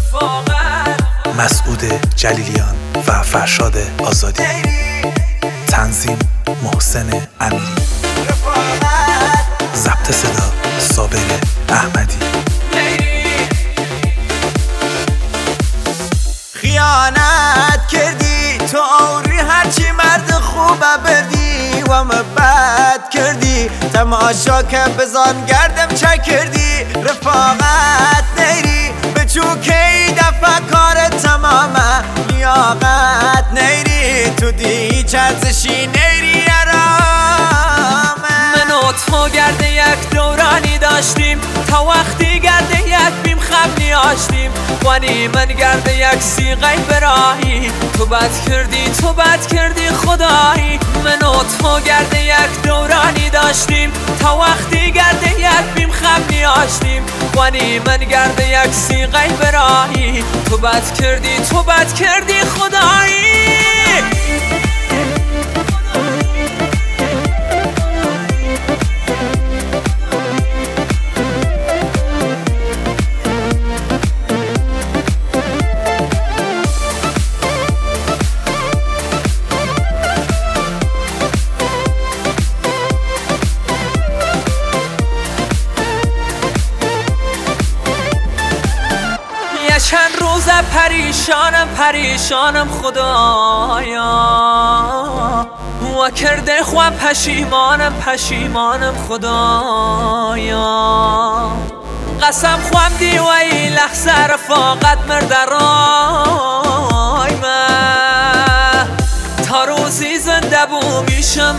مسعود جلیلیان و فرشاد آزادی. تنظیم محسن امیری. ضبط صدا صابر احمدی. خیانت کردی تو عمری، هرچی مرد خوبه بردی و بد کردی. تماشا که بزان گردم چه کردی. رفاقت نیری به چوکی دفع کار تمامه. لیاقت نیری تو دی چرزشی نیری ارامه. من و تو گرده یک دورانی داشتیم، تا وقتی گرده یک بیم خبلی آشتیم. وانی من گرده یک سیغی براهی، تو بد کردی خدایی. من و تو گرده یک دورانی داشتیم، تا وقتی گرده یک بیم خبلی آشتیم. وانی من گرده یک سیغی براهی، تو بد کردی خدایی. چند روز پریشانم خدایا، و کرده خواه پشیمانم خدایا. قسم خوام دی و ای لحظه رفاقت مردرای من، تا روزی زنده بو میشم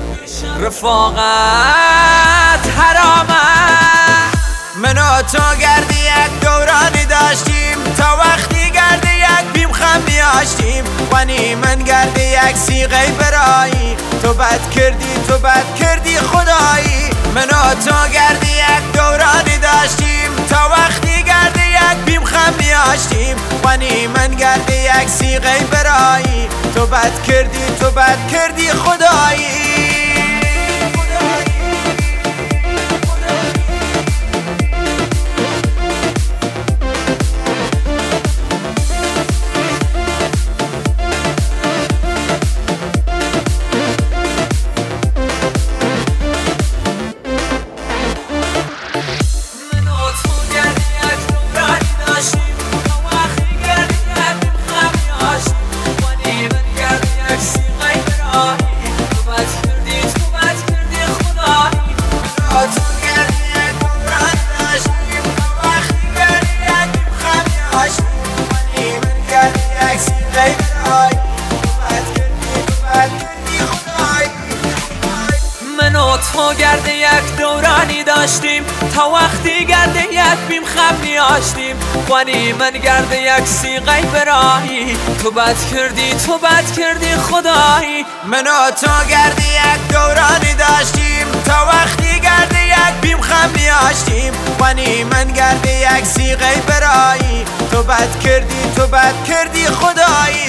رفاقت حرامه. من و تو گردی یک دورانی داشتیم، تا وقتی گردی یک بیم خم بیاشتیم. وانی من گردی یک سیغی برایی، تو بد کردی خدایی. من و تو گردی یک دورانی داشتیم، تا وقتی گردی یک بیم خم بیاشتیم. وانی من گردی یک سیغی برایی، تو بد کردی خدایی. من و تو گرده یک دورانی داشتیم، تا وقتی گرده یک بیم خبلی آشتیم. وانی من گرده یک سیغی براهی، تو بد کردی خدایی. من و تو گرده یک دورانی داشتیم، تا وقتی گرده یک بیم خبلی آشتیم. وانی من گرده یک سیغی برایی، تو بد کردی خدایی.